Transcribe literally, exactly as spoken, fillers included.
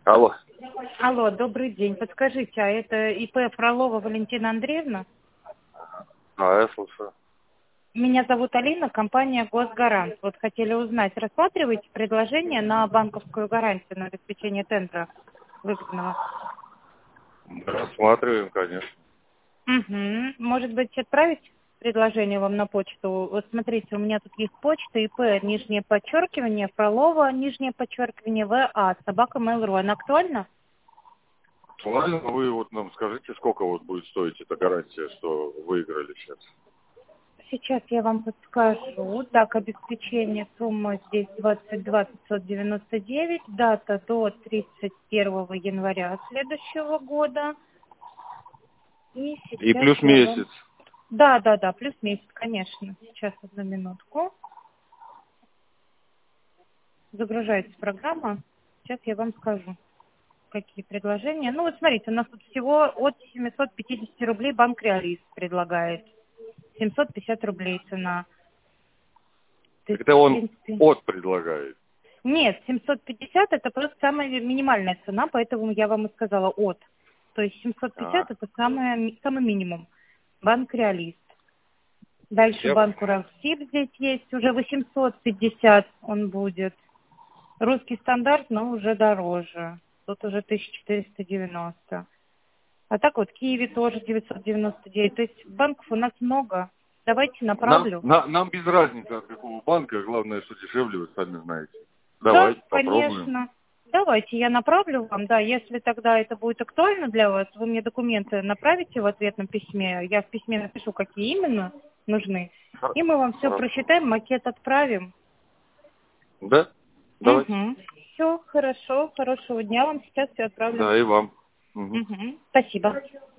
Алло. Алло, добрый день. Подскажите, а это ИП Фролова Валентина Андреевна? А, я слушаю. Меня зовут Алина, компания «Госгарант». Вот хотели узнать, рассматриваете предложение на банковскую гарантию на обеспечение тендера выгодного? Рассматриваем, конечно. Угу. Может быть, отправить предложение вам на почту? Вот смотрите, у меня тут есть почта ИП, нижнее подчеркивание, Фролова, нижнее подчеркивание, ВА, собака Mail.ru. Она актуальна? Ладно, вы вот нам скажите, сколько вот будет стоить эта гарантия, что выиграли сейчас. Сейчас я вам подскажу. Так, обеспечение сумма здесь двадцать два пятьсот девяносто девять, дата до тридцать первого января следующего года. И И сейчас плюс я вам... месяц. Да, да, да, плюс месяц, конечно. Сейчас одну минутку. Загружается программа. Сейчас я вам скажу, какие предложения. Ну вот смотрите, у нас тут всего от семисот пятидесяти рублей банк Реалист предлагает. семьсот пятьдесят рублей цена. То есть, Это в он принципе... от предлагает. Нет, семьсот пятьдесят это просто самая минимальная цена, поэтому я вам и сказала от. То есть семьсот А, пятьдесят это самое, ми- самый минимум. Банк Реалист. Дальше я... банк Уралсиб здесь есть, уже восемьсот пятьдесят он будет. Русский стандарт, но уже дороже. Тут уже тысяча четыреста девяносто. А так вот Киеве тоже девятьсот девяносто девять. То есть банков у нас много. Давайте Нам, направлю. на- нам без разницы от какого банка, главное, что дешевле, вы сами знаете. Да, Давайте попробуем. конечно. Давайте я направлю вам, да, если тогда это будет актуально для вас, вы мне документы направите в ответном письме, я в письме напишу, какие именно нужны, Хор- и мы вам все Хорошо. просчитаем, макет отправим. Да? Давайте. Угу. Все, хорошо, хорошего дня вам, сейчас все отправлю. Да, и вам. Мгм. Угу. Спасибо.